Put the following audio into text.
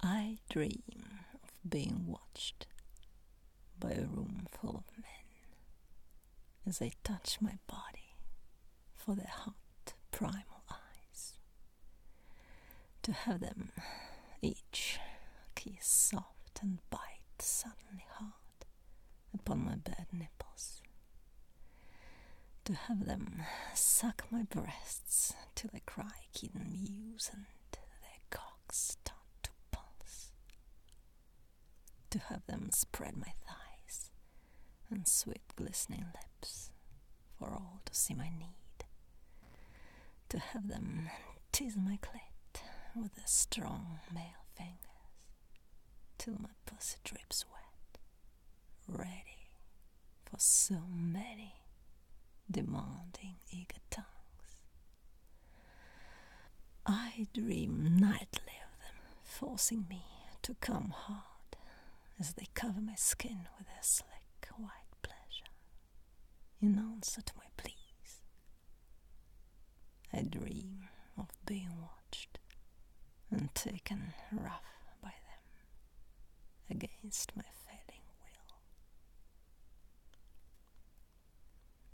I dream of being watched by a room full of men as they touch my body for their hot primal eyes, to have them each kiss soft and bite suddenly hard upon my bare nipples, to have them suck my breasts till I cry kitten mews and their cocks start to pulse, to have them spread my thighs and sweet glistening lips for all to see my need, to have them tease my clit with their strong male fingers till my pussy drips wet, ready for so many demanding eager tongues. I dream nightly of them forcing me to come hard as they cover my skin with their slick white pleasure in answer to my pleas. I dream of being watched and taken rough by them against my